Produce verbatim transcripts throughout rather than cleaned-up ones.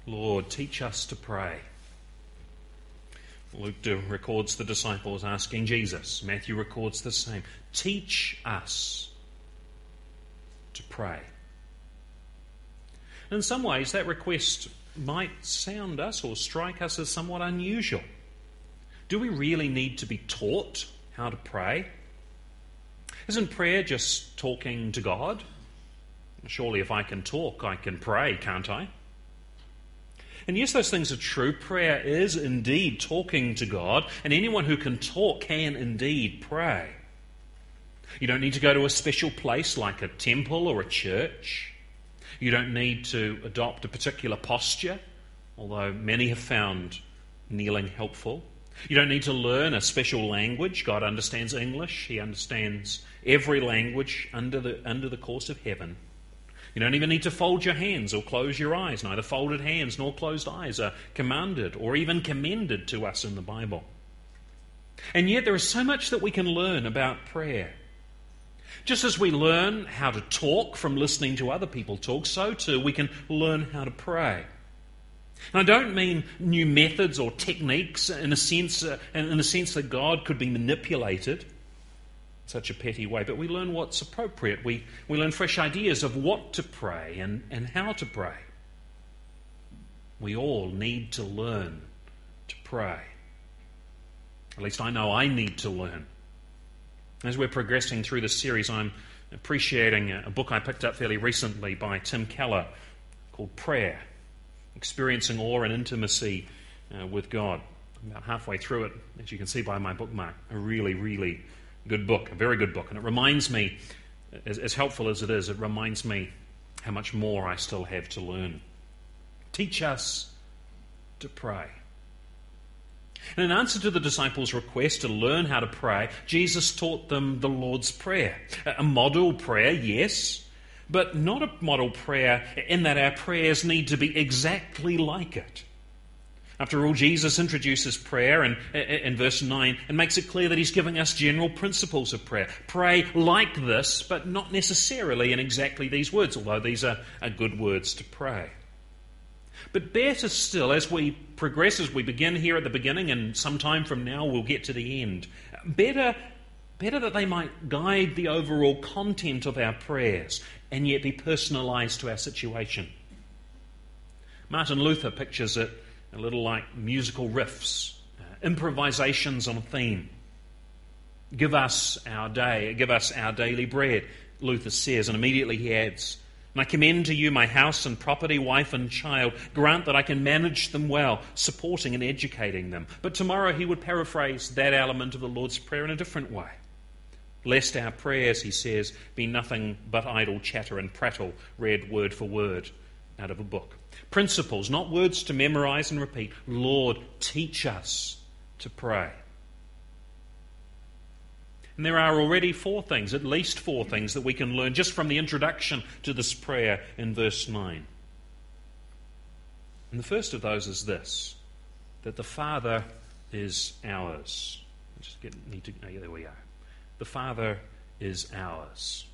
Lord, teach us to pray. Luke records the disciples asking Jesus. Matthew records the same. Teach us to pray. In some ways, that request might sound us or strike us as somewhat unusual. Do we really need to be taught how to pray? Isn't prayer just talking to God? Surely if I can talk, I can pray, can't I? And yes, those things are true. Prayer is indeed talking to God, and anyone who can talk can indeed pray. You don't need to go to a special place like a temple or a church. You don't need to adopt a particular posture, although many have found kneeling helpful. You don't need to learn a special language. God understands English. He understands every language under the, under the course of heaven. You don't even need to fold your hands or close your eyes. Neither folded hands nor closed eyes are commanded or even commended to us in the Bible. And yet there is so much that we can learn about prayer. Just as we learn how to talk from listening to other people talk, so too we can learn how to pray. And I don't mean new methods or techniques in a sense, uh, in a sense that God could be manipulated in such a petty way, but we learn what's appropriate. We, we learn fresh ideas of what to pray and, and how to pray. We all need to learn to pray. At least I know I need to learn. As we're progressing through this series, I'm appreciating a book I picked up fairly recently by Tim Keller called Prayer, Experiencing Awe and Intimacy uh, with God. I'm about halfway through it, as you can see by my bookmark. A really, really good book, a very good book. And it reminds me, as, as helpful as it is, it reminds me how much more I still have to learn. Teach us to pray. And in answer to the disciples' request to learn how to pray, Jesus taught them the Lord's Prayer. A model prayer, yes, but not a model prayer in that our prayers need to be exactly like it. After all, Jesus introduces prayer in, in verse nine and makes it clear that he's giving us general principles of prayer. Pray like this, but not necessarily in exactly these words, although these are, are good words to pray. But better still, as we progress, as we begin here at the beginning, and sometime from now we'll get to the end, better, better that they might guide the overall content of our prayers and yet be personalised to our situation. Martin Luther pictures it a little like musical riffs, uh, improvisations on a theme. Give us our day, give us our daily bread, Luther says, and immediately he adds, and I commend to you my house and property, wife and child. Grant that I can manage them well, supporting and educating them. But tomorrow he would paraphrase that element of the Lord's Prayer in a different way. Lest our prayers, he says, be nothing but idle chatter and prattle, read word for word out of a book. Principles, not words to memorize and repeat. Lord, teach us to pray. And there are already four things, at least four things, that we can learn just from the introduction to this prayer in verse nine. And the first of those is this, that the Father is ours. I just get, need to, oh yeah, there we go. The Father is ours.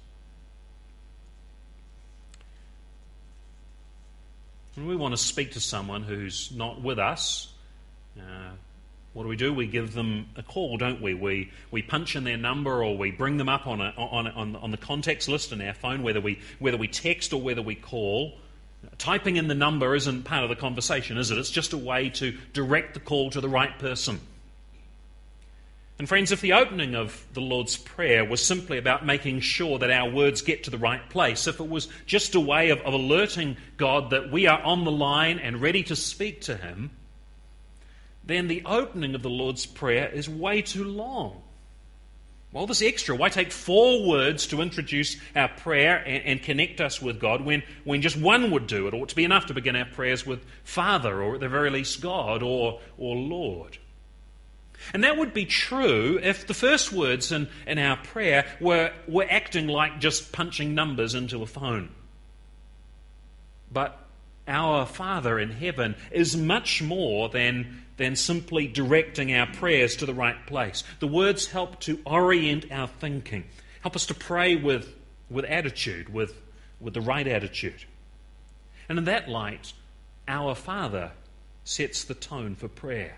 When we want to speak to someone who's not with us, uh, what do we do? We give them a call, don't we? We we punch in their number, or we bring them up on a, on on on the contacts list in our phone, whether we whether we text or whether we call. Typing in the number isn't part of the conversation, is it? It's just a way to direct the call to the right person. And friends, if the opening of the Lord's Prayer was simply about making sure that our words get to the right place, if it was just a way of, of alerting God that we are on the line and ready to speak to Him, then the opening of the Lord's Prayer is way too long. Well, this extra, why take four words to introduce our prayer and, and connect us with God when, when just one would do? It ought to be enough to begin our prayers with Father, or at the very least God, or, or Lord. And that would be true if the first words in, in our prayer were, were acting like just punching numbers into a phone. But our Father in heaven is much more than, than simply directing our prayers to the right place. The words help to orient our thinking, help us to pray with, with attitude, with, with the right attitude. And in that light, Our Father sets the tone for prayer.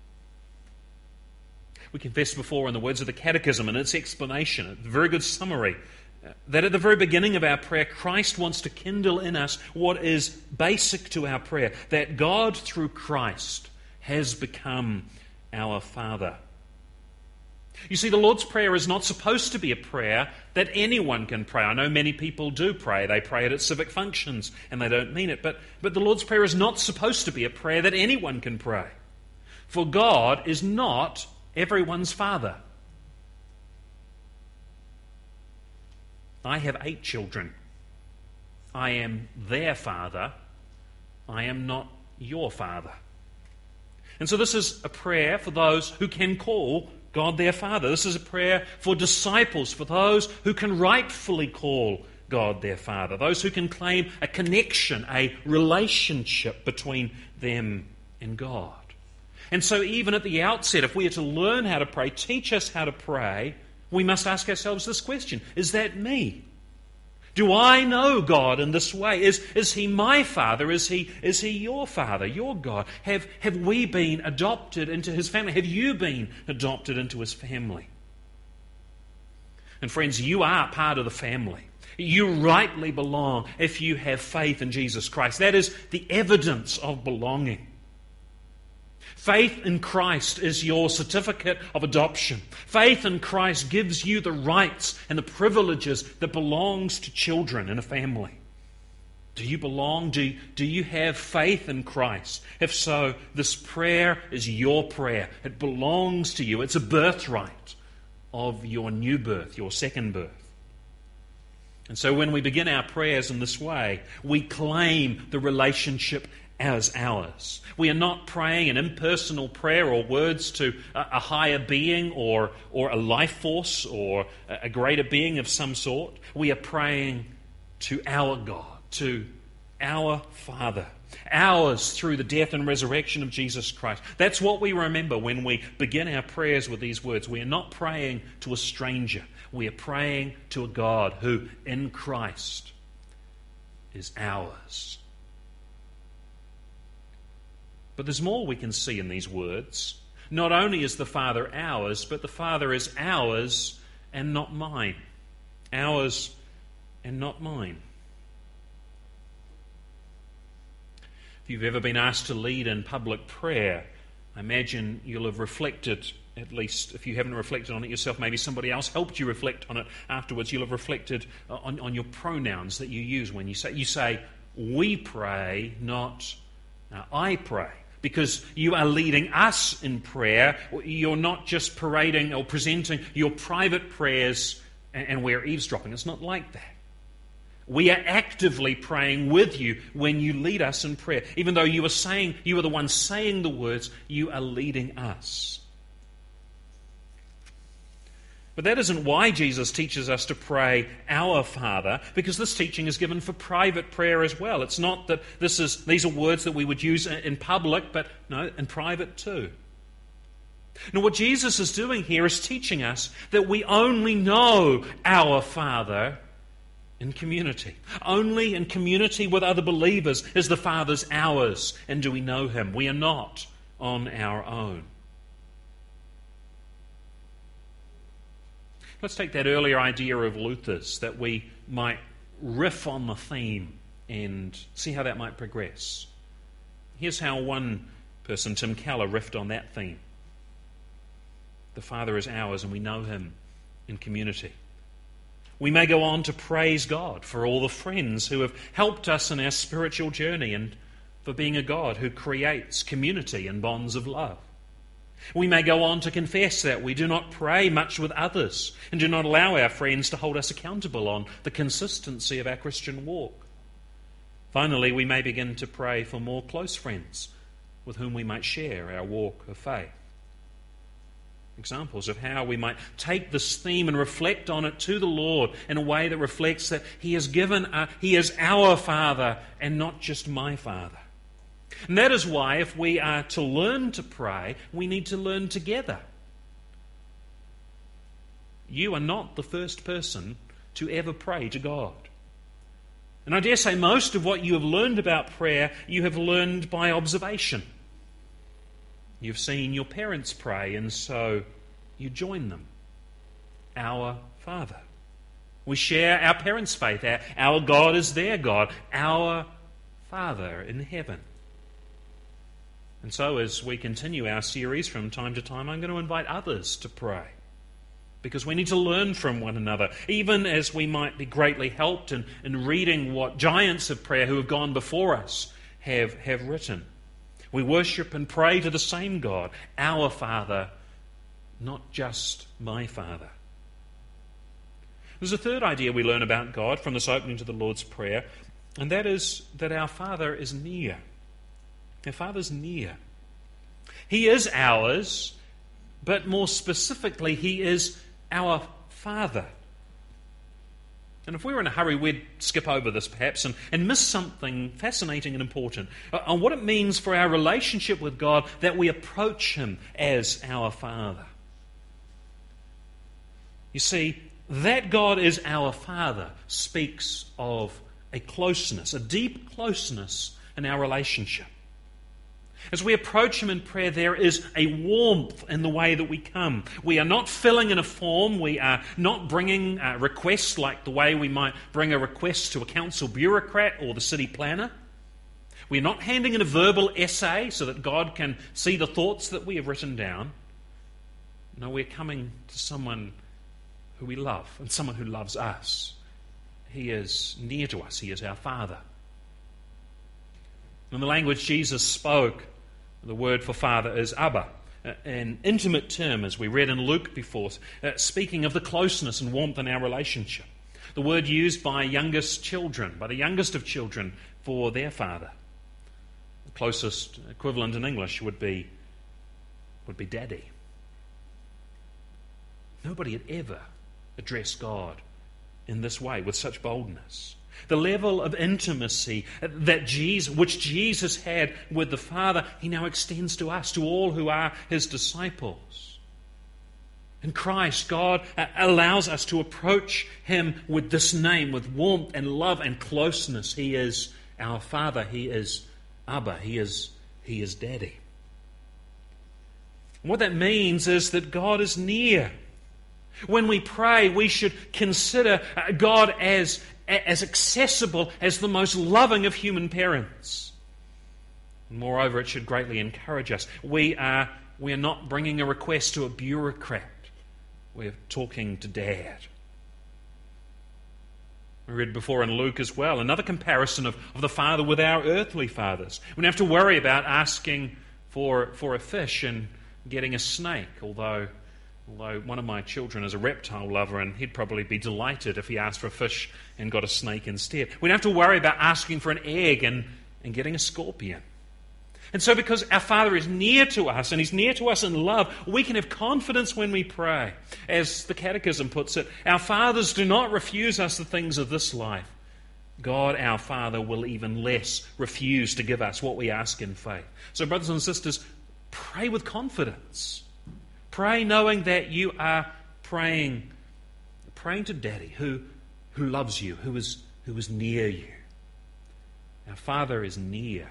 We confessed before in the words of the Catechism and its explanation, a very good summary, that at the very beginning of our prayer, Christ wants to kindle in us what is basic to our prayer, that God through Christ has become our Father. You see, the Lord's Prayer is not supposed to be a prayer that anyone can pray. I know many people do pray. They pray it at civic functions and they don't mean it. But, but the Lord's Prayer is not supposed to be a prayer that anyone can pray. For God is not everyone's Father. I have eight children. I am their father. I am not your father. And so this is a prayer for those who can call God their Father. This is a prayer for disciples, for those who can rightfully call God their Father, those who can claim a connection, a relationship between them and God. And so even at the outset, if we are to learn how to pray, teach us how to pray, we must ask ourselves this question: is that me? Do I know God in this way? Is, is He my Father? Is He, is He your Father, your God? Have, have we been adopted into His family? Have you been adopted into His family? And friends, you are part of the family. You rightly belong if you have faith in Jesus Christ. That is the evidence of belonging. Faith in Christ is your certificate of adoption. Faith in Christ gives you the rights and the privileges that belongs to children in a family. Do you belong? Do, do you have faith in Christ? If so, this prayer is your prayer. It belongs to you. It's a birthright of your new birth, your second birth. And so when we begin our prayers in this way, we claim the relationship as ours. We are not praying an impersonal prayer or words to a, a higher being or, or a life force or a, a greater being of some sort. We are praying to our God, to our Father, ours through the death and resurrection of Jesus Christ. That's what we remember when we begin our prayers with these words. We are not praying to a stranger. We are praying to a God who in Christ is ours. But there's more we can see in these words. Not only is the Father ours, but the Father is ours and not mine. Ours and not mine. If you've ever been asked to lead in public prayer, I imagine you'll have reflected, at least if you haven't reflected on it yourself, maybe somebody else helped you reflect on it afterwards. You'll have reflected on, on your pronouns that you use when you say, you say, we pray, not uh, I pray. Because you are leading us in prayer. You're not just parading or presenting your private prayers and, and we're eavesdropping. It's not like that. We are actively praying with you when you lead us in prayer. Even though you are saying, you are the one saying the words, you are leading us. But that isn't why Jesus teaches us to pray our Father, because this teaching is given for private prayer as well. It's not that this is these are words that we would use in public, but no, in private too. Now what Jesus is doing here is teaching us that we only know our Father in community. Only in community with other believers is the Father's ours, and do we know Him? We are not on our own. Let's take that earlier idea of Luther's, that we might riff on the theme and see how that might progress. Here's how one person, Tim Keller, riffed on that theme. The Father is ours and we know Him in community. We may go on to praise God for all the friends who have helped us in our spiritual journey and for being a God who creates community and bonds of love. We may go on to confess that we do not pray much with others and do not allow our friends to hold us accountable on the consistency of our Christian walk. Finally, we may begin to pray for more close friends with whom we might share our walk of faith. Examples of how we might take this theme and reflect on it to the Lord in a way that reflects that He has given, uh, He is our Father and not just my Father. And that is why if we are to learn to pray, we need to learn together. You are not the first person to ever pray to God. And I dare say most of what you have learned about prayer, you have learned by observation. You've seen your parents pray, and so you join them. Our Father. We share our parents' faith. Our, our God is their God. Our Father in heaven. And so as we continue our series from time to time, I'm going to invite others to pray. Because we need to learn from one another, even as we might be greatly helped in, in reading what giants of prayer who have gone before us have, have written. We worship and pray to the same God, our Father, not just my Father. There's a third idea we learn about God from this opening to the Lord's Prayer, and that is that our Father is near. Our Father's near. He is ours, but more specifically, He is our Father. And if we were in a hurry, we'd skip over this perhaps and, and miss something fascinating and important uh, on what it means for our relationship with God that we approach Him as our Father. You see, that God is our Father speaks of a closeness, a deep closeness in our relationship. As we approach Him in prayer, there is a warmth in the way that we come. We are not filling in a form. We are not bringing uh, requests like the way we might bring a request to a council bureaucrat or the city planner. We are not handing in a verbal essay so that God can see the thoughts that we have written down. No, we're coming to someone who we love and someone who loves us. He is near to us. He is our Father. In the language Jesus spoke, the word for Father is Abba, an intimate term, as we read in Luke before, uh, speaking of the closeness and warmth in our relationship. The word used by youngest children, by the youngest of children, for their father. The closest equivalent in English would be, would be daddy. Nobody had ever addressed God in this way, with such boldness. The level of intimacy that Jesus, which Jesus had with the Father, He now extends to us, to all who are His disciples. In Christ, God allows us to approach Him with this name, with warmth and love and closeness. He is our Father. He is Abba. He is, he is Daddy. And what that means is that God is near. When we pray, we should consider God as as accessible as the most loving of human parents. Moreover, it should greatly encourage us. We are, we are not bringing a request to a bureaucrat. We're talking to Dad. We read before in Luke as well, another comparison of, of the Father with our earthly fathers. We don't have to worry about asking for, for a fish and getting a snake, although... Although one of my children is a reptile lover and he'd probably be delighted if he asked for a fish and got a snake instead. We don't have to worry about asking for an egg and, and getting a scorpion. And so because our Father is near to us and He's near to us in love, we can have confidence when we pray. As the Catechism puts it, our fathers do not refuse us the things of this life. God, our Father, will even less refuse to give us what we ask in faith. So brothers and sisters, pray with confidence. Pray knowing that you are praying, praying to Daddy who, who loves you, who is, who is near you. Our Father is near.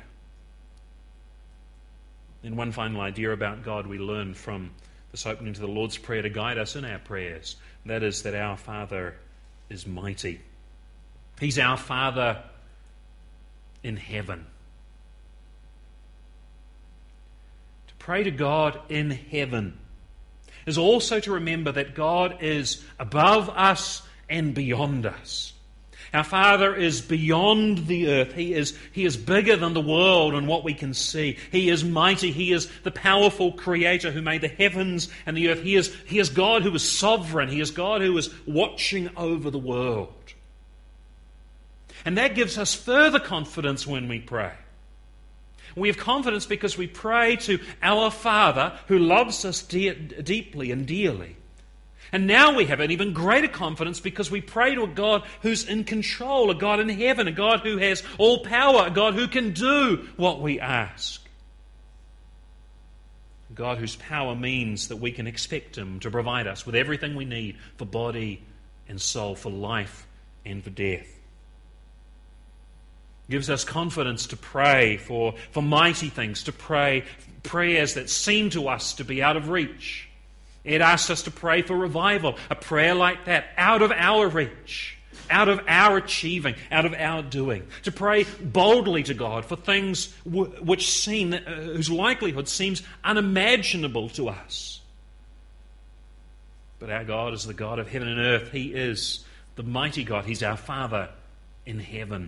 And one final idea about God we learn from this opening to the Lord's Prayer to guide us in our prayers. That is that our Father is mighty. He's our Father in heaven. To pray to God in heaven is also to remember that God is above us and beyond us. Our Father is beyond the earth. He is, he is bigger than the world and what we can see. He is mighty. He is the powerful Creator who made the heavens and the earth. He is, he is God who is sovereign. He is God who is watching over the world. And that gives us further confidence when we pray. We have confidence because we pray to our Father who loves us de- deeply and dearly. And now we have an even greater confidence because we pray to a God who's in control, a God in heaven, a God who has all power, a God who can do what we ask. A God whose power means that we can expect Him to provide us with everything we need for body and soul, for life and for death. gives us confidence to pray for, for mighty things, to pray prayers that seem to us to be out of reach. It asks us to pray for revival, a prayer like that, out of our reach, out of our achieving, out of our doing. To pray boldly to God for things w- which seem, uh, whose likelihood seems unimaginable to us. But our God is the God of heaven and earth. He is the mighty God. He's our Father in heaven.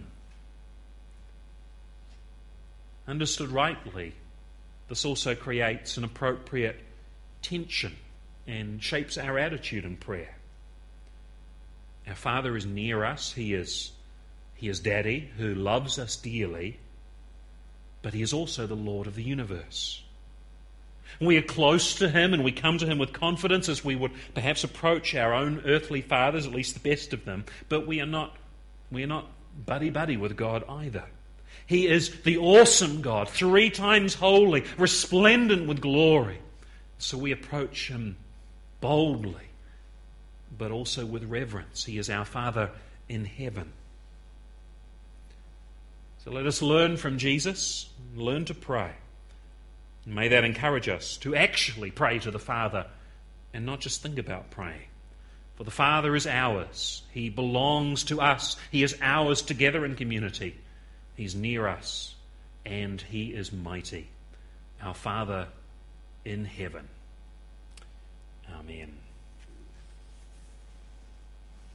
Understood rightly, this also creates an appropriate tension and shapes our attitude in prayer. Our Father is near us. He is, he is Daddy who loves us dearly, but He is also the Lord of the universe. We are close to Him and we come to Him with confidence as we would perhaps approach our own earthly fathers, at least the best of them, but we are not, we are not buddy-buddy with God either. He is the awesome God, three times holy, resplendent with glory. So we approach Him boldly, but also with reverence. He is our Father in heaven. So let us learn from Jesus, learn to pray. May that encourage us to actually pray to the Father and not just think about praying. For the Father is ours. He belongs to us. He is ours together in community. He's near us and He is mighty. Our Father in heaven. Amen.